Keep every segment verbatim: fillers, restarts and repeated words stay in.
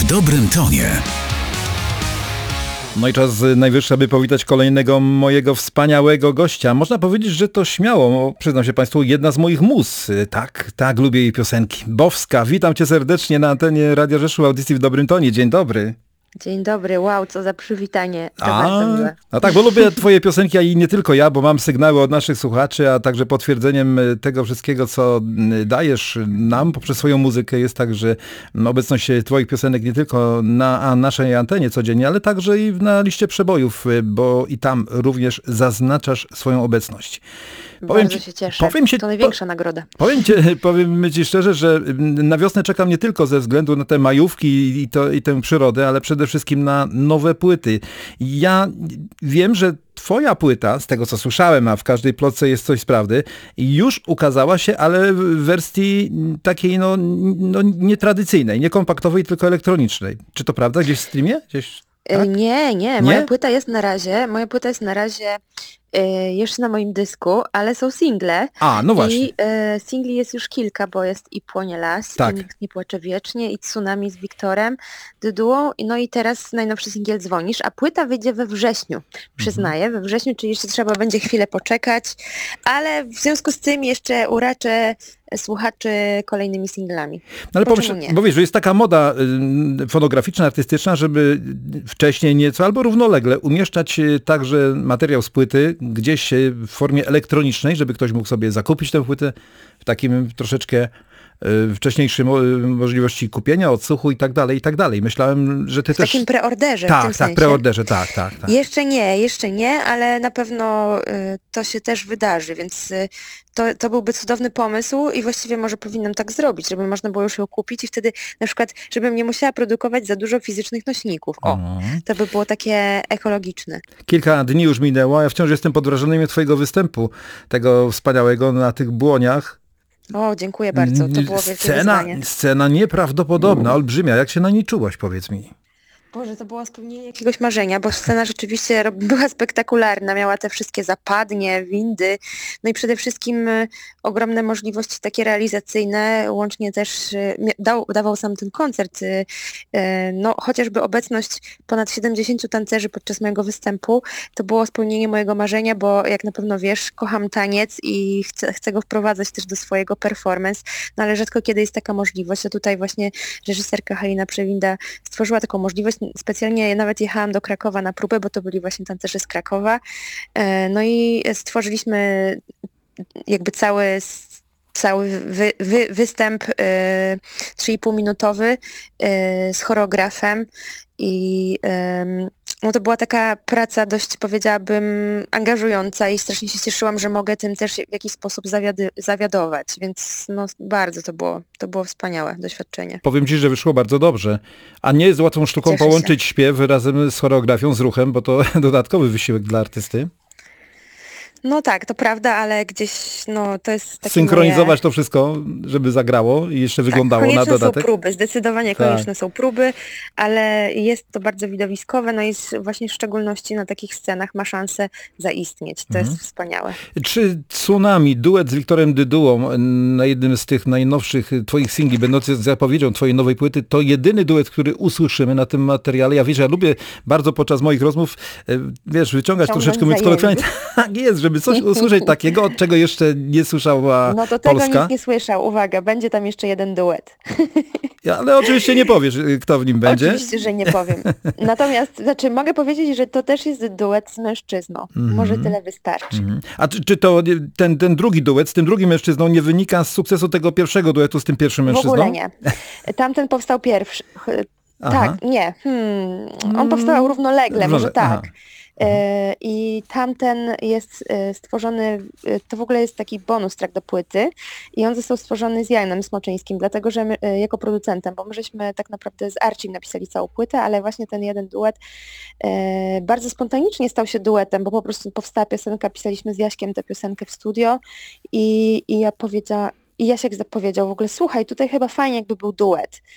W dobrym tonie. No i czas najwyższy, aby powitać kolejnego mojego wspaniałego gościa. Można powiedzieć, że to śmiało, przyznam się Państwu, jedna z moich mus. Tak, tak, lubię jej piosenki. Bowska, witam Cię serdecznie na antenie Radia Rzeszów, audycji w dobrym tonie. Dzień dobry. Dzień dobry, wow, co za przywitanie. To a, bardzo miłe. No tak, bo lubię Twoje piosenki, a i nie tylko ja, bo mam sygnały od naszych słuchaczy, a także potwierdzeniem tego wszystkiego, co dajesz nam poprzez swoją muzykę jest tak, że obecność Twoich piosenek nie tylko na naszej antenie codziennie, ale także i na liście przebojów, bo i tam również zaznaczasz swoją obecność. Powiem Bardzo ci, się cieszę. Powiem ci, to największa po, nagroda. Powiem ci, powiem ci szczerze, że na wiosnę czekam nie tylko ze względu na te majówki i, to, i tę przyrodę, ale przede wszystkim na nowe płyty. Ja wiem, że twoja płyta, z tego co słyszałem, a w każdej plotce jest coś z prawdy, już ukazała się, ale w wersji takiej no, no nietradycyjnej, nie kompaktowej, tylko elektronicznej. Czy to prawda? Gdzieś w streamie? Gdzieś, tak? Nie, nie. Moja nie? płyta jest na razie, moja płyta jest na razie y, jeszcze na moim dysku, ale są single. A, no właśnie. I y, singli jest już kilka, bo jest i Płonie las, tak. i Nikt nie płacze wiecznie, i Tsunami z Wiktorem Dydułą, no i teraz najnowszy singiel Dzwonisz, a płyta wyjdzie we wrześniu, przyznaję, we wrześniu, czyli jeszcze trzeba będzie chwilę poczekać, ale w związku z tym jeszcze uraczę słuchaczy kolejnymi singlami. No ale pomyśl, bo wiesz, że jest taka moda y, fonograficzna, artystyczna, żeby wcześniej nieco albo równolegle umieszczać także materiał z płyty gdzieś w formie elektronicznej, żeby ktoś mógł sobie zakupić tę płytę w takim troszeczkę y, wcześniejszej mo- możliwości kupienia, odsłuchu i tak dalej, i tak dalej. Myślałem, że ty w też... W takim preorderze. Tak, w tym tak, sensie. preorderze, tak, tak, tak. Jeszcze nie, jeszcze nie, ale na pewno y, to się też wydarzy, więc y, to, to byłby cudowny pomysł i właściwie może powinnam tak zrobić, żeby można było już ją kupić i wtedy na przykład, żebym nie musiała produkować za dużo fizycznych nośników. O, mhm. To by było takie ekologiczne. Kilka dni już minęło, ja wciąż jestem pod wrażeniem twojego występu, tego wspaniałego na tych błoniach. O, dziękuję bardzo, to było wielkie scena, wyzwanie. Scena nieprawdopodobna, olbrzymia. Jak się na niej czułaś, powiedz mi? Boże, to było spełnienie jakiegoś marzenia, bo scena rzeczywiście była spektakularna, miała te wszystkie zapadnie, windy, no i przede wszystkim y, ogromne możliwości takie realizacyjne, łącznie też y, dał, dawał sam ten koncert, y, y, no chociażby obecność ponad siedemdziesięciu tancerzy podczas mojego występu, to było spełnienie mojego marzenia, bo jak na pewno wiesz, kocham taniec i chcę, chcę go wprowadzać też do swojego performance, no ale rzadko kiedy jest taka możliwość, a tutaj właśnie reżyserka Halina Przewinda stworzyła taką możliwość. Specjalnie nawet jechałam do Krakowa na próbę, bo to byli właśnie tancerzy z Krakowa. No i stworzyliśmy jakby cały, cały wy, wy, występ trzy i pół minutowy z choreografem i no to była taka praca dość, powiedziałabym, angażująca i strasznie się cieszyłam, że mogę tym też w jakiś sposób zawiady, zawiadować, więc no bardzo to było, to było wspaniałe doświadczenie. Powiem ci, że wyszło bardzo dobrze, a nie jest łatwą sztuką Cieszę połączyć się. śpiew razem z choreografią, z ruchem, bo to dodatkowy wysiłek dla artysty. No tak, to prawda, ale gdzieś no to jest takie synchronizować moje... to wszystko, żeby zagrało i jeszcze tak, wyglądało na dodatek. Konieczne są próby, zdecydowanie tak. konieczne są próby, ale jest to bardzo widowiskowe, no i właśnie w szczególności na takich scenach ma szansę zaistnieć. To mhm. jest wspaniałe. Czy Tsunami, duet z Wiktorem Dydułą na jednym z tych najnowszych twoich singli, będący zapowiedzią twojej nowej płyty, to jedyny duet, który usłyszymy na tym materiale. Ja wiesz, ja lubię bardzo podczas moich rozmów, wiesz, wyciągać Ciągnąć troszeczkę mój kolokwialnie. Tak jest, żeby coś usłyszeć takiego, od czego jeszcze nie słyszała No to Polska. tego nikt nie słyszał. Uwaga, będzie tam jeszcze jeden duet. Ja, ale oczywiście nie powiesz, kto w nim będzie. Oczywiście, że nie powiem. Natomiast, znaczy mogę powiedzieć, że to też jest duet z mężczyzną. Mm-hmm. Może tyle wystarczy. Mm-hmm. A czy, czy to ten, ten drugi duet z tym drugim mężczyzną nie wynika z sukcesu tego pierwszego duetu z tym pierwszym mężczyzną? W ogóle nie. Tamten powstał pierwszy. Tak, nie. Hmm. On powstał równolegle, Równolegle. może tak. Aha. I tamten jest stworzony, to w ogóle jest taki bonus track do płyty i on został stworzony z Janem Smoczyńskim, dlatego że my, jako producentem, bo my żeśmy tak naprawdę z Archim napisali całą płytę, ale właśnie ten jeden duet e, bardzo spontanicznie stał się duetem, bo po prostu powstała piosenka, pisaliśmy z Jaśkiem tę piosenkę w studio i, i ja powiedziała, i Jasiek zapowiedział w ogóle, słuchaj, tutaj chyba fajnie jakby był duet.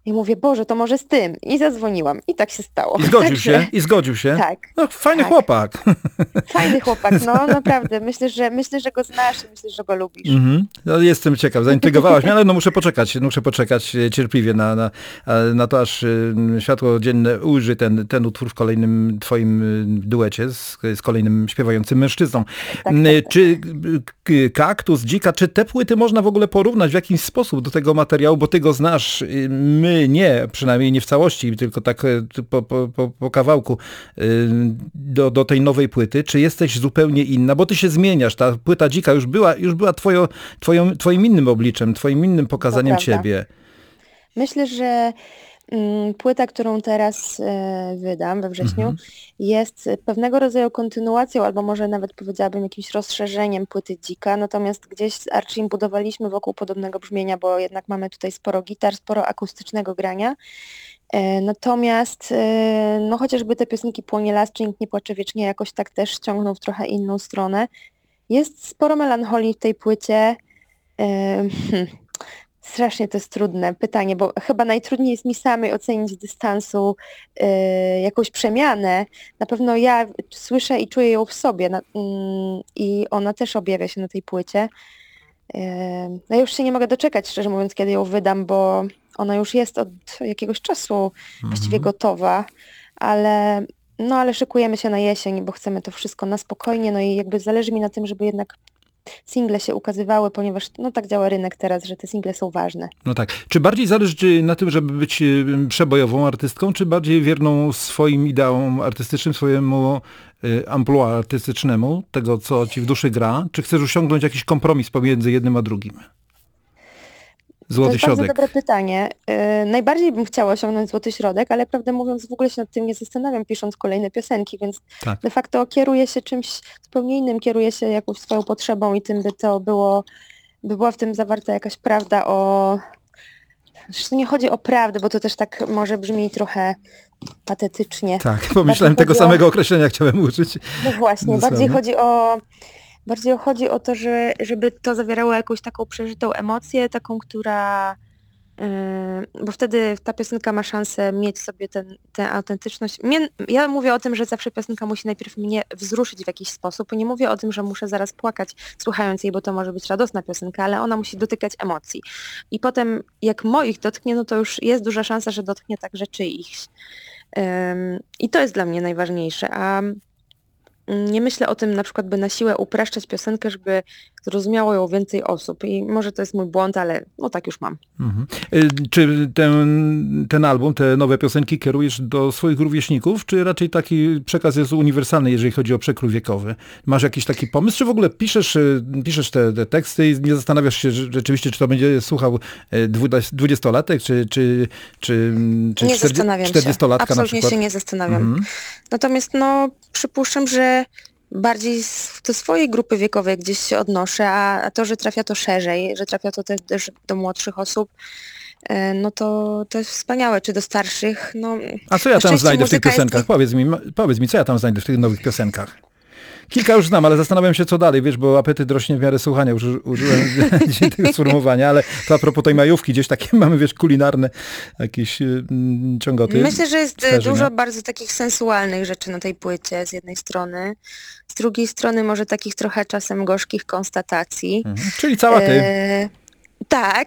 I mówię, Boże, to może z tym. I zadzwoniłam. I tak się stało. I zgodził Także, się? I zgodził się? tak. No, fajny tak. chłopak. Fajny chłopak, no naprawdę. Myślę, że myślę, że go znasz i myślę, że go lubisz. Mhm. No, jestem ciekaw, zaintrygowałaś mnie, ale no muszę poczekać, muszę poczekać e, cierpliwie na, na, e, na to, aż y, światło dzienne ujrzy ten, ten utwór w kolejnym twoim y, duecie z, z kolejnym śpiewającym mężczyzną. Tak, tak, Y, tak. Czy k- Kaktus, Dzika, czy te płyty można w ogóle porównać w jakiś sposób do tego materiału, bo ty go znasz, y, my nie, przynajmniej nie w całości, tylko tak e, po, po, po, po kawałku y, do, do tej nowej płyty. Czy jesteś zupełnie inna? Bo ty się zmieniasz, ta płyta Dzika już była, już była twoją, twoją, twoim innym obliczem, twoim innym pokazaniem prawda. ciebie. Myślę, że mm, płyta, którą teraz e, wydam we wrześniu, Mhm. jest pewnego rodzaju kontynuacją, albo może nawet powiedziałabym jakimś rozszerzeniem płyty Dzika, natomiast gdzieś z Archim budowaliśmy wokół podobnego brzmienia, bo jednak mamy tutaj sporo gitar, sporo akustycznego grania. E, Natomiast e, no chociażby te piosenki Płonie las, czy Nikt nie płacze wiecznie jakoś tak też ciągną w trochę inną stronę. Jest sporo melancholii w tej płycie. E, hmm. Strasznie to jest trudne pytanie, bo chyba najtrudniej jest mi samej ocenić dystansu y, jakąś przemianę. Na pewno ja słyszę i czuję ją w sobie na, mm, i ona też objawia się na tej płycie. Y, no ja już się nie mogę doczekać, szczerze mówiąc, kiedy ją wydam, bo ona już jest od jakiegoś czasu właściwie gotowa, ale no ale szykujemy się na jesień, bo chcemy to wszystko na spokojnie, no i jakby zależy mi na tym, żeby jednak single się ukazywały, ponieważ no tak działa rynek teraz, że te single są ważne. No tak. Czy bardziej zależy ci na tym, żeby być y, przebojową artystką, czy bardziej wierną swoim ideałom artystycznym, swojemu y, amplua artystycznemu, tego co ci w duszy gra? Czy chcesz osiągnąć jakiś kompromis pomiędzy jednym a drugim? To Złoty jest bardzo środek. dobre pytanie. Yy, najbardziej bym chciała osiągnąć złoty środek, ale prawdę mówiąc w ogóle się nad tym nie zastanawiam, pisząc kolejne piosenki, więc Tak. de facto kieruję się czymś zupełnie innym, kieruję się jakąś swoją potrzebą i tym, by to było, by była w tym zawarta jakaś prawda o... Zresztą nie chodzi o prawdę, bo to też tak może brzmi trochę patetycznie. Tak, pomyślałem Bardziej tego chodzi o- samego określenia, chciałem użyć. No właśnie, Dosłownie. bardziej chodzi o bardziej chodzi o to, że, żeby to zawierało jakąś taką przeżytą emocję, taką, która yy, bo wtedy ta piosenka ma szansę mieć sobie ten, tę autentyczność. Mnie, ja mówię o tym, że zawsze piosenka musi najpierw mnie wzruszyć w jakiś sposób. Nie mówię o tym, że muszę zaraz płakać słuchając jej, bo to może być radosna piosenka, ale ona musi dotykać emocji. I potem jak moich dotknie, no to już jest duża szansa, że dotknie także czyichś. Yy, I to jest dla mnie najważniejsze. A nie myślę o tym na przykład, by na siłę upraszczać piosenkę, żeby zrozumiało ją więcej osób. I może to jest mój błąd, ale no tak już mam. Mhm. Y, Czy ten, ten album, te nowe piosenki kierujesz do swoich rówieśników, czy raczej taki przekaz jest uniwersalny, jeżeli chodzi o przekrój wiekowy? Masz jakiś taki pomysł, czy w ogóle piszesz, y, piszesz te, te teksty i nie zastanawiasz się że- rzeczywiście, czy to będzie słuchał y, dwudziest- dwudziestolatek, czy, czy, czy, czy Nie czterdzie- zastanawiam się. czterdziestolatka na Absolutnie przykład? się nie zastanawiam. Mhm. Natomiast no przypuszczam, że bardziej z- do swojej grupy wiekowej gdzieś się odnoszę, a, a to, że trafia to szerzej, że trafia to też też do młodszych osób, e, no to, to jest wspaniałe. Czy do starszych, no... A co ja na tam szczęście znajdę w tych muzyka jest piosenkach? Powiedz mi, powiedz mi, co ja tam znajdę w tych nowych piosenkach? Kilka już znam, ale zastanawiam się, co dalej, wiesz, bo apetyt rośnie w miarę słuchania, już użyłem dzisiaj tego sformułowania, ale to a propos tej majówki, gdzieś takie mamy, wiesz, kulinarne jakieś mm, ciągoty. Myślę, że jest e, skojarzenia. dużo bardzo takich sensualnych rzeczy na tej płycie z jednej strony. Z drugiej strony może takich trochę czasem gorzkich konstatacji. Mhm. Czyli cała ty. E, tak,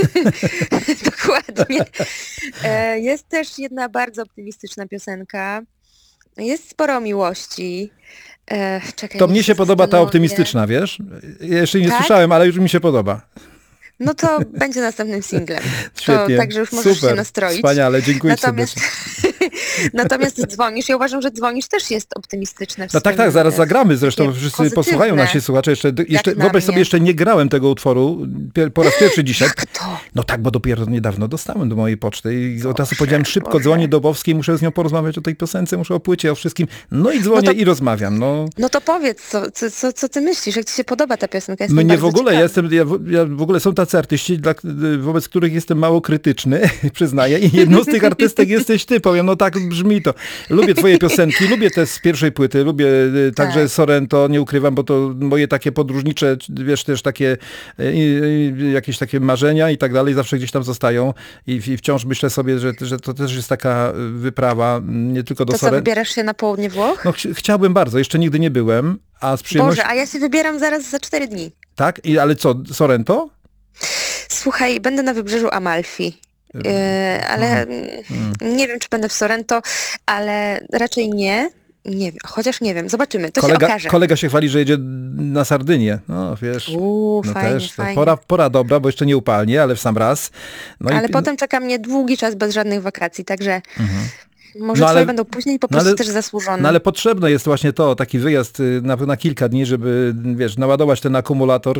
dokładnie. E, jest też jedna bardzo optymistyczna piosenka. Jest sporo miłości. E, czekaj, To niech mnie się podoba ta zastanowię. optymistyczna, wiesz? Ja jeszcze nie Tak? słyszałem, ale już mi się podoba. No to będzie następnym singlem. Świetnie. To, także już możesz Super. się nastroić. Wspaniale, dziękuję Natomiast, serdecznie. natomiast dzwonisz. Ja uważam, że dzwonisz też jest optymistyczne. w No tak, swoim, tak, zaraz e, zagramy, zresztą takie wszyscy pozytywne. posłuchają nasi słuchacze. Jeszcze, jeszcze na wyobraź sobie, mnie. jeszcze nie grałem tego utworu pier- po raz pierwszy dzisiaj. Jak to? No tak, bo dopiero niedawno dostałem do mojej poczty i od razu Boże, powiedziałem szybko, Boże. dzwonię do Bowskiej, muszę z nią porozmawiać o tej piosence, muszę o płycie, o wszystkim. No i dzwonię No to- i rozmawiam. No. No to powiedz, co, co, co, co ty myślisz? Jak ci się podoba ta piosenka? Jestem Mnie w bardzo ogóle, ja, ciekawa. jestem, ja, w- ja w ogóle są tacy artyści, dla, wobec których jestem mało krytyczny, przyznaję. I jedną z tych artystek jesteś ty, powiem, no no tak brzmi to. Lubię twoje piosenki, lubię te z pierwszej płyty, lubię y, także Tak. Sorrento, nie ukrywam, bo to moje takie podróżnicze, wiesz, też takie y, y, jakieś takie marzenia i tak dalej, zawsze gdzieś tam zostają i, i wciąż myślę sobie, że, że to też jest taka wyprawa nie tylko do To co, Sorrento. wybierasz się na południe Włoch? No ch chciałbym bardzo, jeszcze nigdy nie byłem, a z przyjemnością... Boże, a ja się wybieram zaraz za cztery dni. Tak? I, ale co, Sorrento? Słuchaj, będę na wybrzeżu Amalfi. Yy, ale mm. nie wiem, czy będę w Sorrento, ale raczej nie. Nie wiem, chociaż nie wiem, zobaczymy, to kolega, się okaże. Kolega się chwali, że jedzie na Sardynię. No wiesz, Uuu, no fajnie, też, fajnie. Pora, pora dobra, bo jeszcze nie upalnie, ale w sam raz. No ale i, potem czeka mnie długi czas bez żadnych wakacji, także mhm. może No ale- twoje będą później po no prostu ale- też zasłużone. No ale potrzebne jest właśnie to, taki wyjazd y, na, na kilka dni, żeby, wiesz, naładować ten akumulator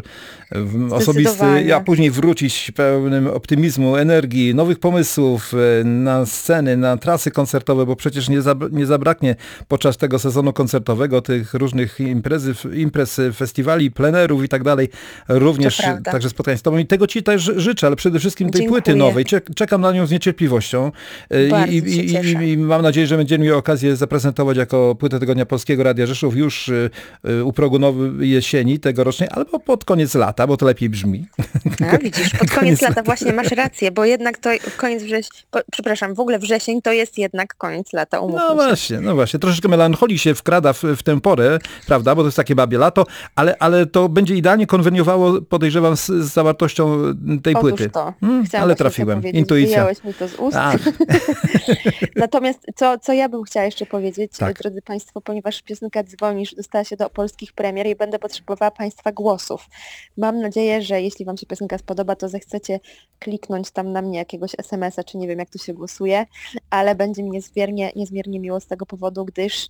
w- osobisty, Zdecydowanie. a później wrócić pełnym optymizmu, energii, nowych pomysłów y, na sceny, na trasy koncertowe, bo przecież nie, zab- nie zabraknie podczas tego sezonu koncertowego tych różnych imprezy, imprez, festiwali, plenerów i tak dalej. Również To prawda. także spotkań z tobą i tego ci też życzę, ale przede wszystkim tej Dziękuję. płyty nowej. Czek- Czekam na nią z niecierpliwością. Y, Bardzo i, się i, cieszę. i, I mam nadzieję, że będziemy mieli okazję zaprezentować jako płytę Tygodnia Polskiego Radia Rzeszów już y, y, u progu nowej jesieni tegorocznej, albo pod koniec lata, bo to lepiej brzmi. A, widzisz, pod koniec Koniec lata właśnie masz rację, bo jednak to koniec września, przepraszam, w ogóle wrzesień to jest jednak koniec lata, umówmy No się. właśnie, no właśnie. Troszeczkę melancholii się wkrada w, w tę porę, prawda, bo to jest takie babie lato, ale, ale to będzie idealnie konweniowało, podejrzewam, z, z zawartością tej Otóż płyty. to. Mm, Chciałam ale właśnie to trafiłem. powiedzieć. Intuicja. Wyjąłeś mi to z ust. Ach. Natomiast co, co ja bym chciała jeszcze powiedzieć, Tak. drodzy Państwo, ponieważ piosenka Dzwonisz dostała się do polskich premier i będę potrzebowała Państwa głosów. Mam nadzieję, że jeśli Wam się piosenka spodoba, to zechcecie kliknąć tam na mnie jakiegoś es em es a, czy nie wiem jak tu się głosuje, ale będzie mi niezmiernie, niezmiernie miło z tego powodu, gdyż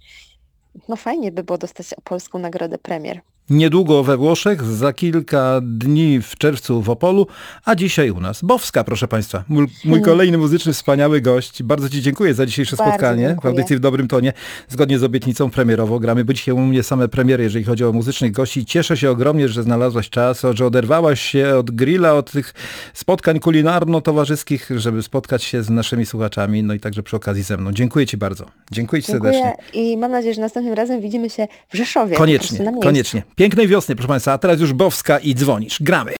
no fajnie by było dostać polską nagrodę premier. Niedługo we Włoszech, za kilka dni w czerwcu w Opolu, a dzisiaj u nas. Bowska, proszę Państwa. Mój, mój kolejny muzyczny, wspaniały gość. Bardzo Ci dziękuję za dzisiejsze Bardzo spotkanie. dziękuję. W audycji w dobrym tonie. Zgodnie z obietnicą premierową gramy. Bo dzisiaj u mnie same premiery, jeżeli chodzi o muzycznych gości. Cieszę się ogromnie, że znalazłaś czas, że oderwałaś się od grilla, od tych spotkań kulinarno-towarzyskich, żeby spotkać się z naszymi słuchaczami. No i także przy okazji ze mną. Dziękuję Ci bardzo. Dziękuję Ci Dziękuję serdecznie. i mam nadzieję, że następnym razem widzimy się w Rzeszowie. po prostu Koniecznie, na miejscu. koniecznie. Pięknej wiosny, proszę Państwa. A teraz już Bowska i Dzwonisz. Gramy.